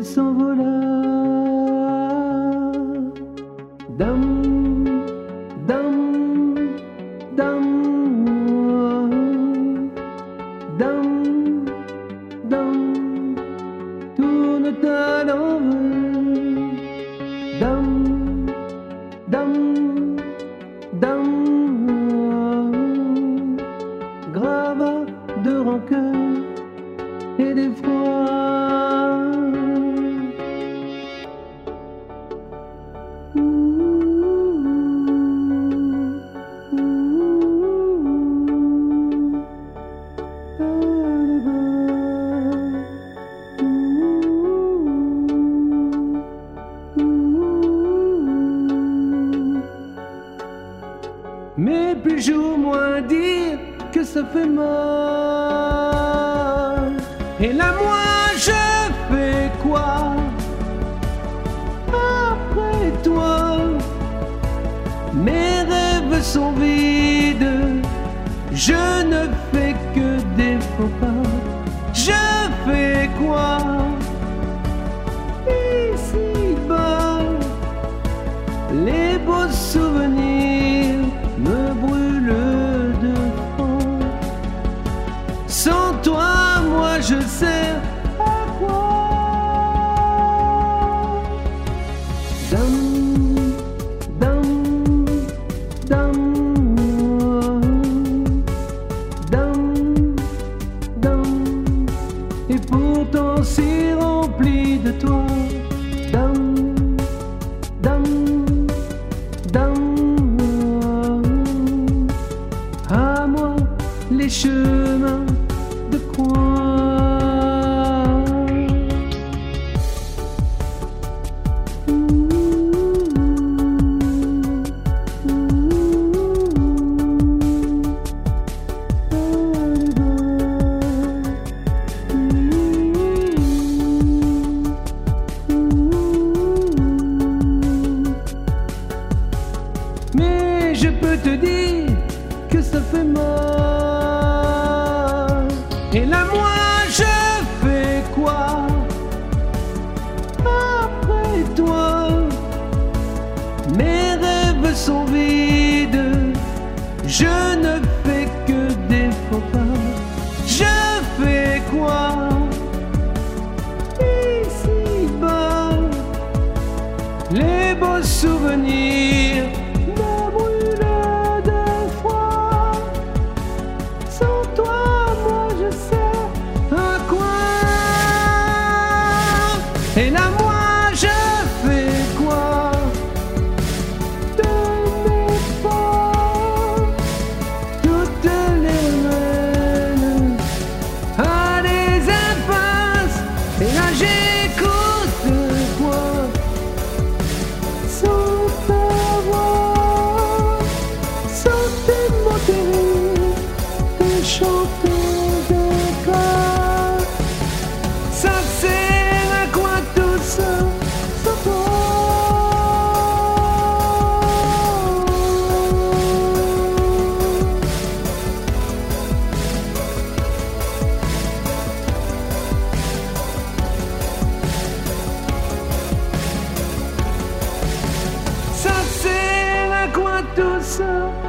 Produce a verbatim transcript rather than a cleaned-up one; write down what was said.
s'envola. Dam, dam, dam, dam, dam, tourne-toi à l'envers. Dam, dam, dam, gravat de rancœur et d'effroi. Mais plus jour, moins dire que ça fait mal. Et là, moi, je fais quoi après toi? Mes rêves sont vides, je ne fais que des faux pas. Je fais quoi ici-bas? Les beaux souvenirs me brûlent de fond. Sans toi, moi je sers à quoi? Dam, dam, dam, dam, dam, et pourtant si rempli de toi. Dam, dam, dam, à moi les chemins de croix. Mais je peux te dire que ça fait mal. Et là moi je fais quoi après toi? Mes rêves sont vides, je ne fais que des faux pas. Je fais quoi ici-bas? Les beaux souvenirs me brûlent de froid. Sans toi, moi je sais à quoi. Et là, moi je fais quoi de mes pas? Toutes les reines à des impasses. Et là, j'écoute quoi sans ta voix, sans tes mots terribles, tes chanteurs de glace. Ça sert à quoi tout ça sans toi? Ça sert à quoi tout ça?